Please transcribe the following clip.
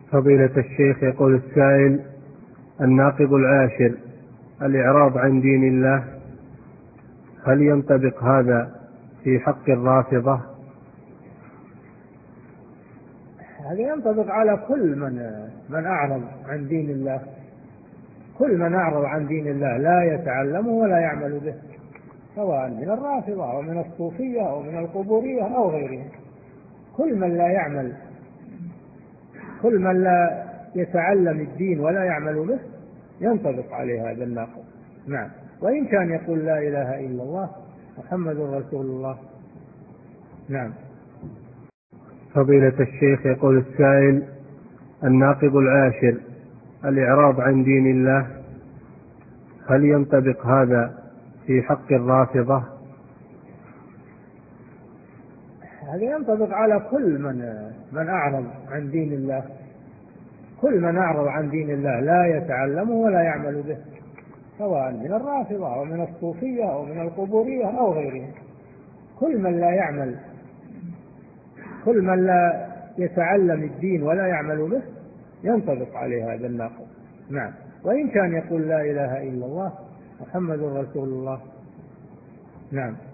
فضيلة الشيخ، يقول السائل: الناقض العاشر الإعراض عن دين الله، هل ينطبق هذا في حق الرافضة؟ هذا ينطبق على كل من أعرض عن دين الله. كل من أعرض عن دين الله لا يتعلمه ولا يعمل به، سواء من الرافضة أو من الصوفية أو من القبورية أو غيرهم. كل من لا يتعلم الدين ولا يعمل به ينطبق عليه هذا الناقض. نعم، وإن كان يقول لا إله إلا الله محمد رسول الله. نعم. فضيلة الشيخ، يقول السائل: الناقض العاشر الإعراض عن دين الله، هل ينطبق هذا في حق الرافضة؟ هذا ينطبق على كل من أعرض عن دين الله. كل من أعرض عن دين الله لا يتعلمه ولا يعمل به، سواء من الرافضة أو من الصوفية أو من القبورية أو غيرهم. كل من لا يتعلم الدين ولا يعمل به ينطبق عليه هذا الناقض. نعم، وإن كان يقول لا إله إلا الله محمد رسول الله. نعم.